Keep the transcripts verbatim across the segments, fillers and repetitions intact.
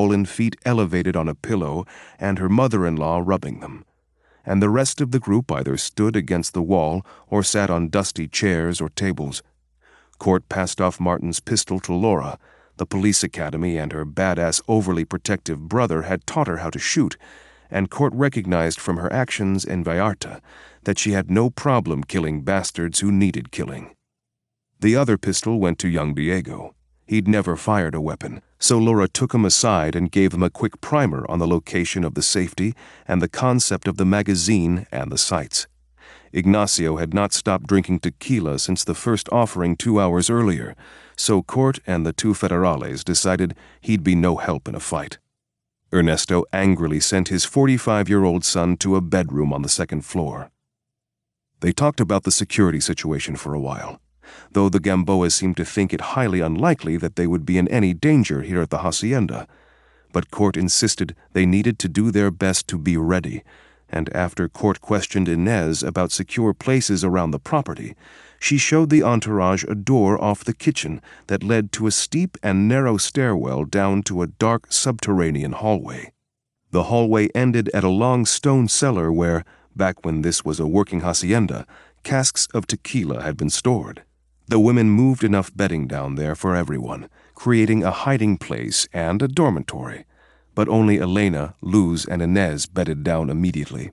swollen feet elevated on a pillow and her mother-in-law rubbing them, and the rest of the group either stood against the wall or sat on dusty chairs or tables. Court passed off Martin's pistol to Laura. The police academy and her badass, overly protective brother had taught her how to shoot, and Court recognized from her actions in Vallarta that she had no problem killing bastards who needed killing. The other pistol went to young Diego. He'd never fired a weapon, so Laura took him aside and gave him a quick primer on the location of the safety and the concept of the magazine and the sights. Ignacio had not stopped drinking tequila since the first offering two hours earlier, so Court and the two federales decided he'd be no help in a fight. Ernesto angrily sent his forty-five-year-old son to a bedroom on the second floor. They talked about the security situation for a while, though the Gamboas seemed to think it highly unlikely that they would be in any danger here at the hacienda. But Court insisted they needed to do their best to be ready, and after Court questioned Inez about secure places around the property, she showed the entourage a door off the kitchen that led to a steep and narrow stairwell down to a dark subterranean hallway. The hallway ended at a long stone cellar where, back when this was a working hacienda, casks of tequila had been stored. The women moved enough bedding down there for everyone, creating a hiding place and a dormitory, but only Elena, Luz, and Inez bedded down immediately.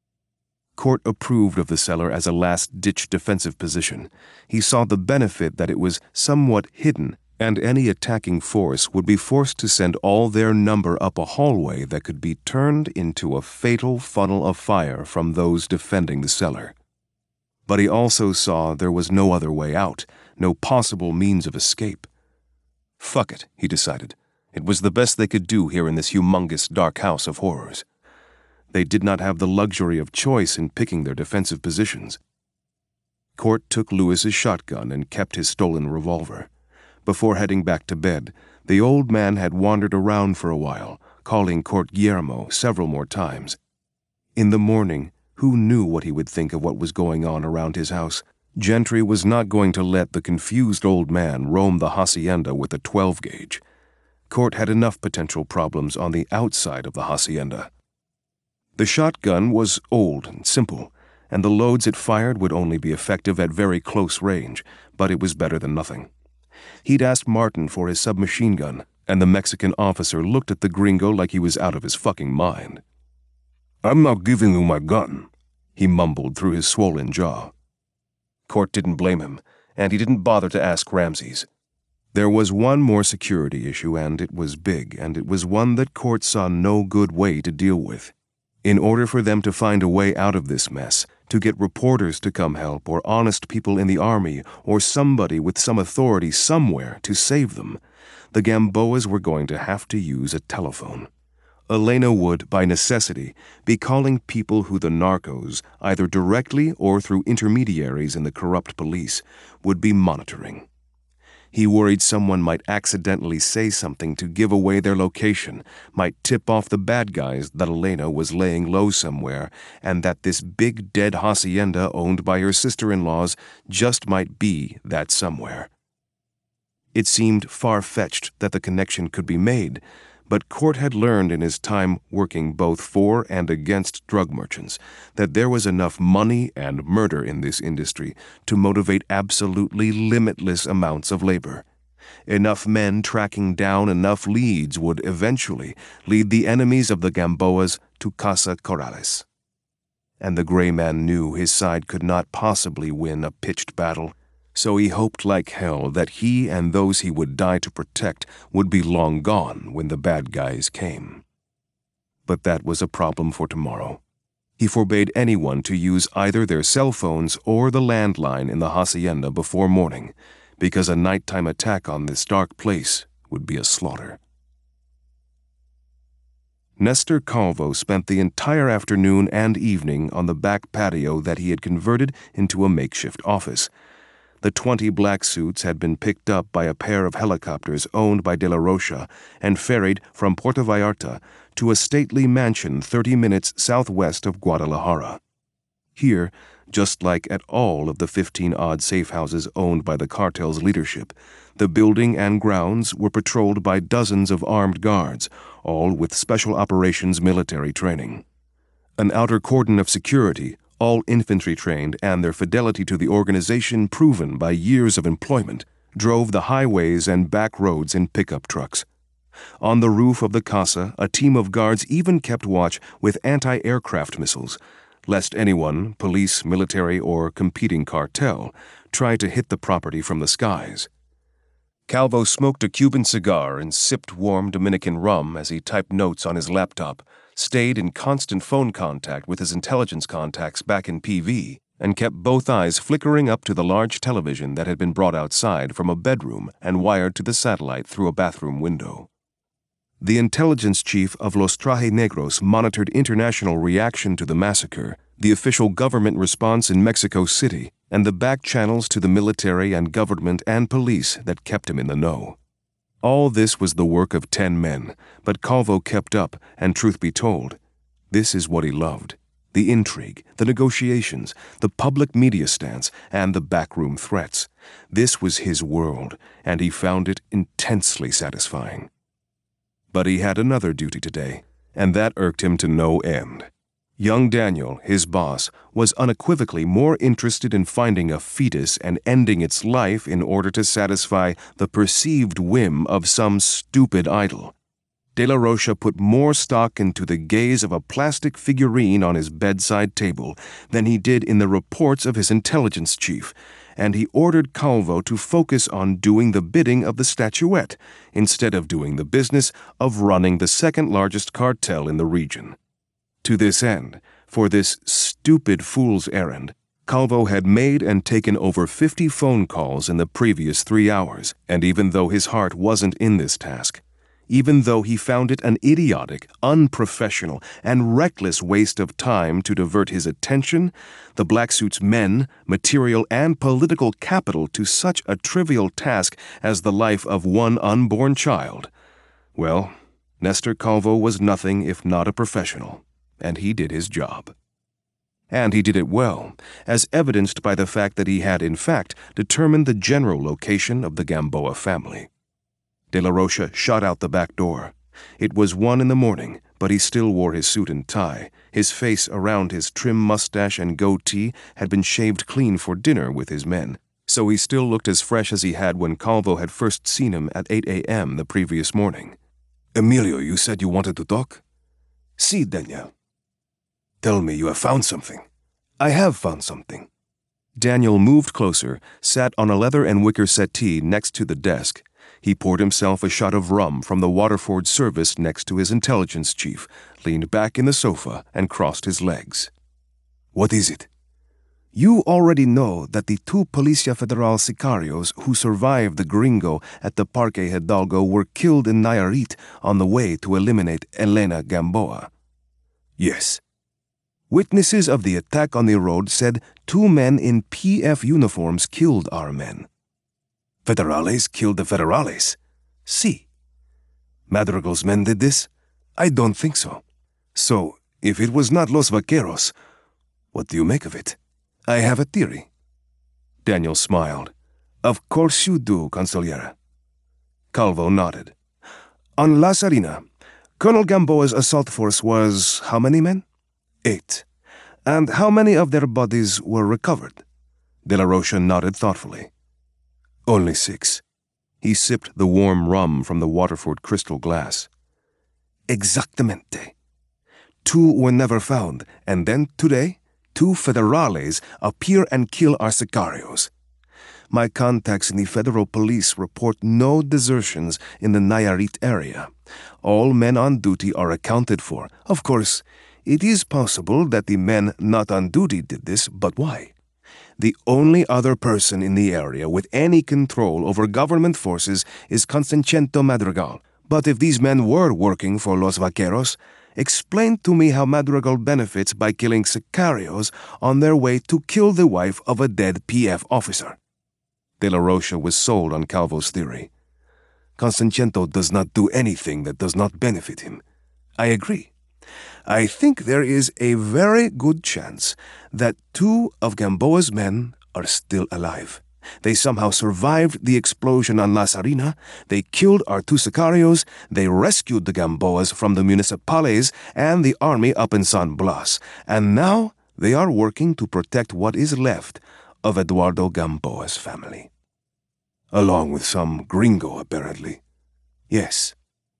Court approved of the cellar as a last-ditch defensive position. He saw the benefit that it was somewhat hidden, and any attacking force would be forced to send all their number up a hallway that could be turned into a fatal funnel of fire from those defending the cellar. But he also saw there was no other way out, no possible means of escape. Fuck it, he decided. It was the best they could do here in this humongous dark house of horrors. They did not have the luxury of choice in picking their defensive positions. Court took Lewis's shotgun and kept his stolen revolver. Before heading back to bed, the old man had wandered around for a while, calling Court Guillermo several more times. In the morning, who knew what he would think of what was going on around his house? Gentry was not going to let the confused old man roam the hacienda with a twelve gauge. Court had enough potential problems on the outside of the hacienda. The shotgun was old and simple, and the loads it fired would only be effective at very close range, but it was better than nothing. He'd asked Martin for his submachine gun, and the Mexican officer looked at the gringo like he was out of his fucking mind. "I'm not giving you my gun," he mumbled through his swollen jaw. Court didn't blame him, and he didn't bother to ask Ramses. There was one more security issue, and it was big, and it was one that Court saw no good way to deal with. In order for them to find a way out of this mess, to get reporters to come help, or honest people in the army, or somebody with some authority somewhere to save them, the Gamboas were going to have to use a telephone. Elena would, by necessity, be calling people who the narcos, either directly or through intermediaries in the corrupt police, would be monitoring. He worried someone might accidentally say something to give away their location, might tip off the bad guys that Elena was laying low somewhere, and that this big dead hacienda owned by her sister-in-laws just might be that somewhere. It seemed far-fetched that the connection could be made, but Court had learned in his time working both for and against drug merchants that there was enough money and murder in this industry to motivate absolutely limitless amounts of labor. Enough men tracking down enough leads would eventually lead the enemies of the Gamboas to Casa Corrales. And the gray man knew his side could not possibly win a pitched battle, so he hoped like hell that he and those he would die to protect would be long gone when the bad guys came. But that was a problem for tomorrow. He forbade anyone to use either their cell phones or the landline in the hacienda before morning, because a nighttime attack on this dark place would be a slaughter. Nestor Calvo spent the entire afternoon and evening on the back patio that he had converted into a makeshift office. The twenty black suits had been picked up by a pair of helicopters owned by De La Rocha and ferried from Puerto Vallarta to a stately mansion thirty minutes southwest of Guadalajara. Here, just like at all of the fifteen-odd safe houses owned by the cartel's leadership. The building and grounds were patrolled by dozens of armed guards, all with special operations military training. An outer cordon of security, all infantry trained and their fidelity to the organization proven by years of employment, drove the highways and back roads in pickup trucks. On the roof of the casa, a team of guards even kept watch with anti-aircraft missiles, lest anyone, police, military, or competing cartel, try to hit the property from the skies. Calvo smoked a Cuban cigar and sipped warm Dominican rum as he typed notes on his laptop, stayed in constant phone contact with his intelligence contacts back in P V, and kept both eyes flickering up to the large television that had been brought outside from a bedroom and wired to the satellite through a bathroom window. The intelligence chief of Los Traje Negros monitored international reaction to the massacre, the official government response in Mexico City, and the back channels to the military and government and police that kept him in the know. All this was the work of ten men, but Calvo kept up, and truth be told, this is what he loved. The intrigue, the negotiations, the public media stance, and the backroom threats. This was his world, and he found it intensely satisfying. But he had another duty today, and that irked him to no end. Young Daniel, his boss, was unequivocally more interested in finding a fetus and ending its life in order to satisfy the perceived whim of some stupid idol. De La Rocha put more stock into the gaze of a plastic figurine on his bedside table than he did in the reports of his intelligence chief, and he ordered Calvo to focus on doing the bidding of the statuette instead of doing the business of running the second-largest cartel in the region. To this end, for this stupid fool's errand, Calvo had made and taken over fifty phone calls in the previous three hours, and even though his heart wasn't in this task, even though he found it an idiotic, unprofessional, and reckless waste of time to divert his attention, the Black Suit's men, material, and political capital to such a trivial task as the life of one unborn child, well, Nestor Calvo was nothing if not a professional, and he did his job. And he did it well, as evidenced by the fact that he had, in fact, determined the general location of the Gamboa family. De La Rocha shot out the back door. It was one in the morning, but he still wore his suit and tie. His face around his trim mustache and goatee had been shaved clean for dinner with his men, so he still looked as fresh as he had when Calvo had first seen him at eight a m the previous morning. "Emilio, you said you wanted to talk?" "Si, Daniel." "Tell me you have found something." "I have found something." Daniel moved closer, sat on a leather and wicker settee next to the desk. He poured himself a shot of rum from the Waterford service next to his intelligence chief, leaned back in the sofa, and crossed his legs. "What is it?" "You already know that the two Policia Federal sicarios who survived the gringo at the Parque Hidalgo were killed in Nayarit on the way to eliminate Elena Gamboa." "Yes." "Witnesses of the attack on the road said two men in P F uniforms killed our men." "Federales killed the Federales?" "Si." "Madrigal's men did this?" "I don't think so." "So, if it was not Los Vaqueros, what do you make of it?" "I have a theory." Daniel smiled. "Of course you do, Consigliere." Calvo nodded. "On La Salina, Colonel Gamboa's assault force was how many men?" "Eight." "And how many of their bodies were recovered?" De La Rocha nodded thoughtfully. "Only six." He sipped the warm rum from the Waterford crystal glass. "Exactamente. Two were never found, and then today, two Federales appear and kill our sicarios. My contacts in the federal police report no desertions in the Nayarit area. All men on duty are accounted for. Of course, it is possible that the men not on duty did this, but why? The only other person in the area with any control over government forces is Constantino Madrigal. But if these men were working for Los Vaqueros, explain to me how Madrigal benefits by killing sicarios on their way to kill the wife of a dead P F officer." De La Rocha was sold on Calvo's theory. "Constantino does not do anything that does not benefit him." "I agree. I think there is a very good chance that two of Gamboa's men are still alive. They somehow survived the explosion on La Sarina, they killed our two sicarios, they rescued the Gamboas from the municipales and the army up in San Blas, and now they are working to protect what is left of Eduardo Gamboa's family. Along with some gringo, apparently. Yes.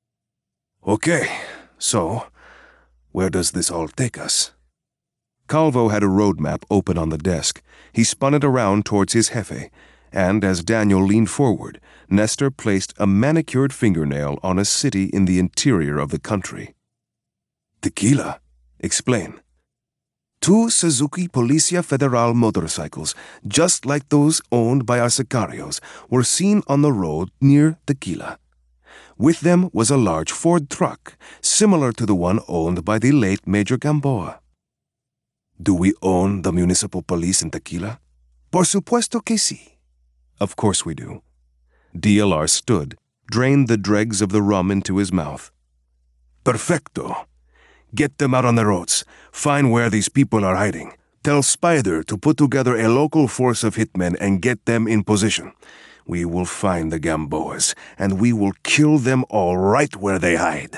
Okay, so where does this all take us? Calvo had a road map open on the desk. He spun it around towards his jefe, and as Daniel leaned forward, Nestor placed a manicured fingernail on a city in the interior of the country. Tequila? Explain. Two Suzuki Policia Federal motorcycles, just like those owned by our sicarios, were seen on the road near Tequila. With them was a large Ford truck, similar to the one owned by the late Major Gamboa. Do we own the municipal police in Tequila? Por supuesto que sí. Of course we do. D L R stood, drained the dregs of the rum into his mouth. Perfecto. Get them out on the roads. Find where these people are hiding. Tell Spider to put together a local force of hitmen and get them in position. We will find the Gamboas, and we will kill them all right where they hide.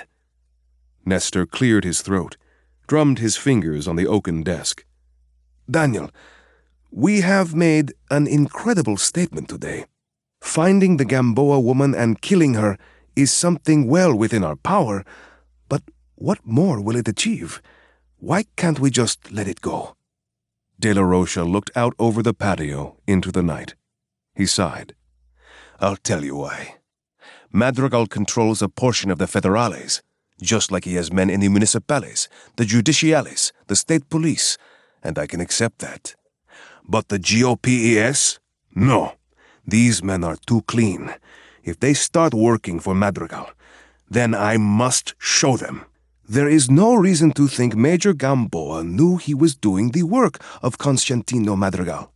Nestor cleared his throat, drummed his fingers on the oaken desk. Daniel, we have made an incredible statement today. Finding the Gamboa woman and killing her is something well within our power, but what more will it achieve? Why can't we just let it go? De La Rocha looked out over the patio into the night. He sighed. I'll tell you why. Madrigal controls a portion of the Federales, just like he has men in the municipales, the judiciales, the state police, and I can accept that. But the G O P E S? No. These men are too clean. If they start working for Madrigal, then I must show them. There is no reason to think Major Gamboa knew he was doing the work of Constantino Madrigal.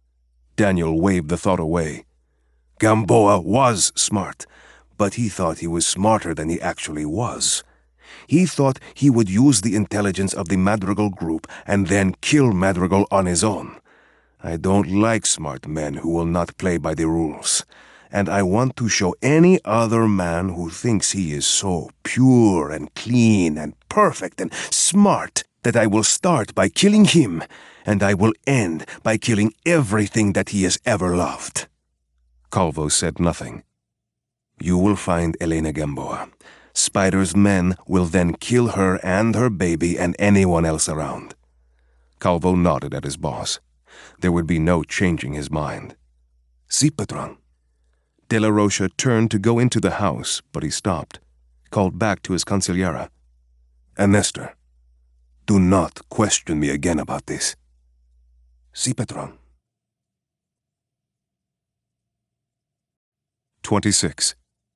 Daniel waved the thought away. Gamboa was smart, but he thought he was smarter than he actually was. He thought he would use the intelligence of the Madrigal group and then kill Madrigal on his own. I don't like smart men who will not play by the rules, and I want to show any other man who thinks he is so pure and clean and perfect and smart that I will start by killing him, and I will end by killing everything that he has ever loved. Calvo said nothing. You will find Elena Gamboa. Spider's men will then kill her and her baby and anyone else around. Calvo nodded at his boss. There would be no changing his mind. Si, patron. De La Rocha turned to go into the house, but he stopped, called back to his consigliera. And Nestor, do not question me again about this. Si, patron. twenty-six.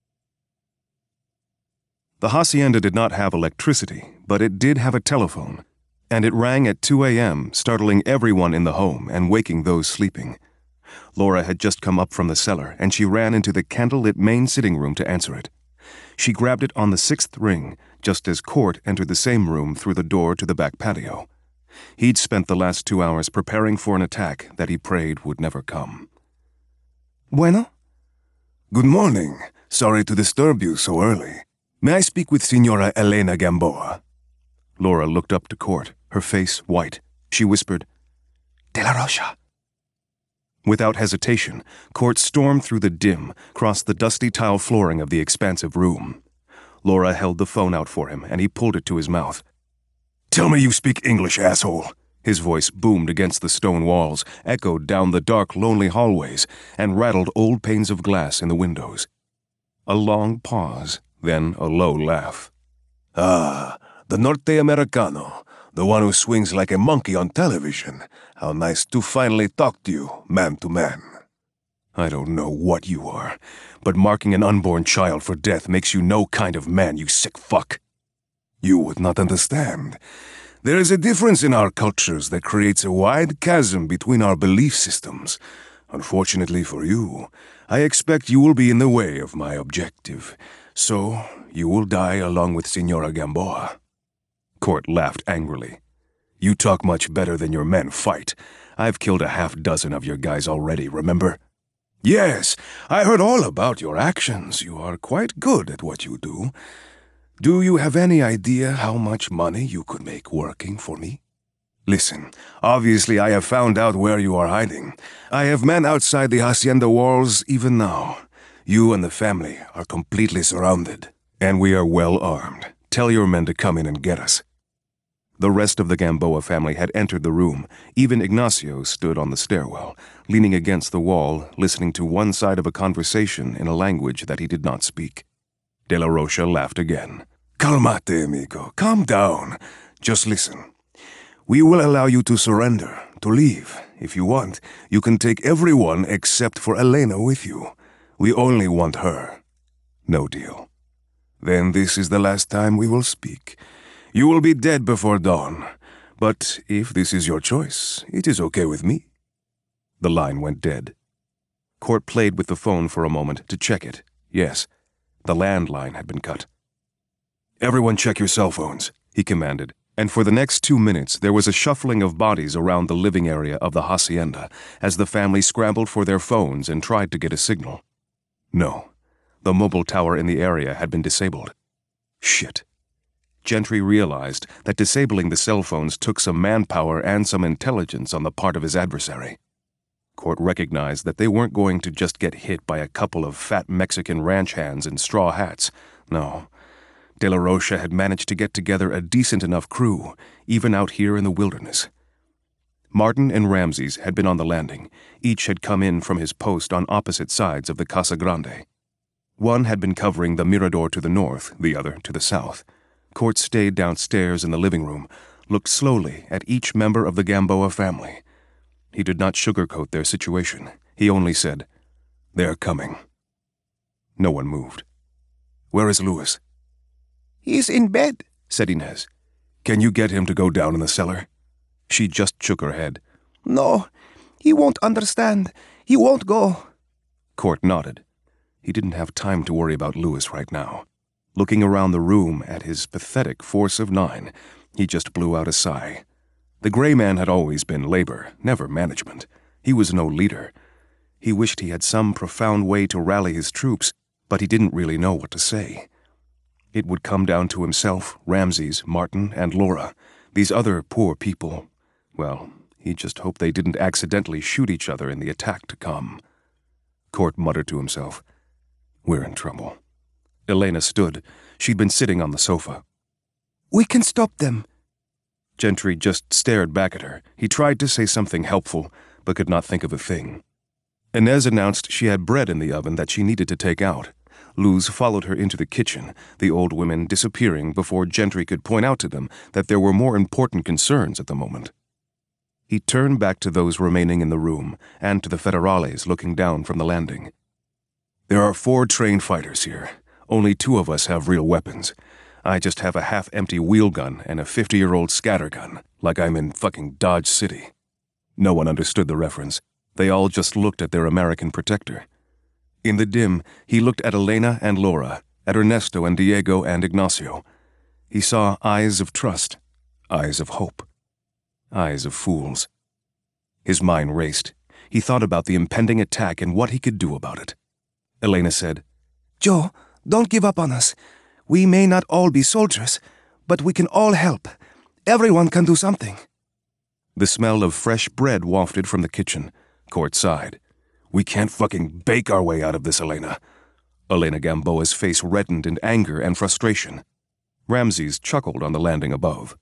The hacienda did not have electricity, but it did have a telephone, and it rang at two a m, startling everyone in the home and waking those sleeping. Laura had just come up from the cellar, and she ran into the candlelit main sitting room to answer it. She grabbed it on the sixth ring, just as Court entered the same room through the door to the back patio. He'd spent the last two hours preparing for an attack that he prayed would never come. Bueno? Good morning. Sorry to disturb you so early. May I speak with Signora Elena Gamboa? Laura looked up to Court, her face white. She whispered, De La Rocha. Without hesitation, Court stormed through the dim, crossed the dusty tile flooring of the expansive room. Laura held the phone out for him, and he pulled it to his mouth. Tell me you speak English, asshole. His voice boomed against the stone walls, echoed down the dark, lonely hallways, and rattled old panes of glass in the windows. A long pause, then a low laugh. Ah, the Norte Americano, the one who swings like a monkey on television. How nice to finally talk to you, man to man. I don't know what you are, but marking an unborn child for death makes you no kind of man, you sick fuck. You would not understand. There is a difference in our cultures that creates a wide chasm between our belief systems. Unfortunately for you, I expect you will be in the way of my objective. So, you will die along with Signora Gamboa. Court laughed angrily. You talk much better than your men fight. I've killed a half dozen of your guys already, remember? Yes, I heard all about your actions. You are quite good at what you do. Do you have any idea how much money you could make working for me? Listen, obviously I have found out where you are hiding. I have men outside the hacienda walls even now. You and the family are completely surrounded, and we are well armed. Tell your men to come in and get us. The rest of the Gamboa family had entered the room. Even Ignacio stood on the stairwell, leaning against the wall, listening to one side of a conversation in a language that he did not speak. De la Rocha laughed again. Calmate, amigo. Calm down. Just listen. We will allow you to surrender, to leave. If you want, you can take everyone except for Elena with you. We only want her. No deal. Then this is the last time we will speak. You will be dead before dawn, but if this is your choice, it is okay with me. The line went dead. Court played with the phone for a moment to check it. Yes, the landline had been cut. Everyone check your cell phones, he commanded, and for the next two minutes there was a shuffling of bodies around the living area of the hacienda as the family scrambled for their phones and tried to get a signal. No, the mobile tower in the area had been disabled. Shit. Gentry realized that disabling the cell phones took some manpower and some intelligence on the part of his adversary. Court recognized that they weren't going to just get hit by a couple of fat Mexican ranch hands in straw hats. No. De la Rocha had managed to get together a decent enough crew, even out here in the wilderness. Martin and Ramses had been on the landing. Each had come in from his post on opposite sides of the Casa Grande. One had been covering the mirador to the north, the other to the south. Court stayed downstairs in the living room, looked slowly at each member of the Gamboa family. He did not sugarcoat their situation. He only said, "They're coming." No one moved. "Where is Luis?" "He's in bed," said Inez. "Can you get him to go down in the cellar?" She just shook her head. "No, he won't understand. He won't go." Court nodded. He didn't have time to worry about Luis right now. Looking around the room at his pathetic force of nine, he just blew out a sigh. The gray man had always been labor, never management. He was no leader. He wished he had some profound way to rally his troops, but he didn't really know what to say. It would come down to himself, Ramses, Martin, and Laura. These other poor people, well, he just hoped they didn't accidentally shoot each other in the attack to come. Court muttered to himself, "We're in trouble." Elena stood. She'd been sitting on the sofa. "We can stop them." Gentry just stared back at her. He tried to say something helpful, but could not think of a thing. Inez announced she had bread in the oven that she needed to take out. Luz followed her into the kitchen, the old women disappearing before Gentry could point out to them that there were more important concerns at the moment. He turned back to those remaining in the room and to the federales looking down from the landing. "There are four trained fighters here. Only two of us have real weapons. I just have a half-empty wheel gun and a fifty-year-old scattergun, like I'm in fucking Dodge City." No one understood the reference. They all just looked at their American protector. In the dim, he looked at Elena and Laura, at Ernesto and Diego and Ignacio. He saw eyes of trust, eyes of hope, eyes of fools. His mind raced. He thought about the impending attack and what he could do about it. Elena said, "Joe, don't give up on us. We may not all be soldiers, but we can all help. Everyone can do something." The smell of fresh bread wafted from the kitchen. Court sighed. "We can't fucking bake our way out of this, Elena." Elena Gamboa's face reddened in anger and frustration. Ramses chuckled on the landing above.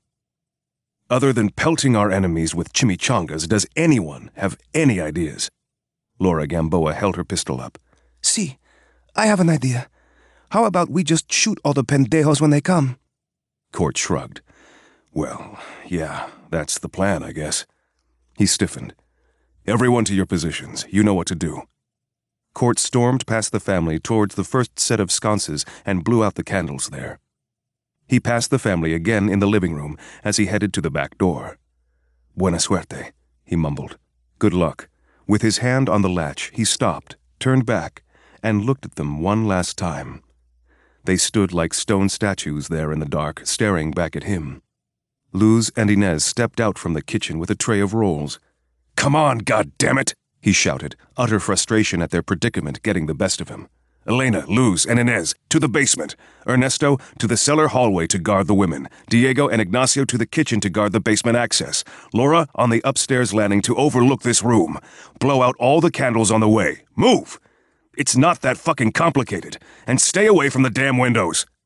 "Other than pelting our enemies with chimichangas, does anyone have any ideas?" Laura Gamboa held her pistol up. "See, I have an idea. How about we just shoot all the pendejos when they come?" Court shrugged. "Well, yeah, that's the plan, I guess." He stiffened. "Everyone to your positions. You know what to do." Court stormed past the family towards the first set of sconces and blew out the candles there. He passed the family again in the living room as he headed to the back door. "Buena suerte," he mumbled. "Good luck." With his hand on the latch, he stopped, turned back, and looked at them one last time. They stood like stone statues there in the dark, staring back at him. Luz and Inez stepped out from the kitchen with a tray of rolls. "Come on, goddammit!" he shouted, utter frustration at their predicament getting the best of him. "Elena, Luz, and Inez, to the basement. Ernesto, to the cellar hallway to guard the women. Diego and Ignacio to the kitchen to guard the basement access. Laura on the upstairs landing to overlook this room. Blow out all the candles on the way. Move! It's not that fucking complicated. And stay away from the damn windows."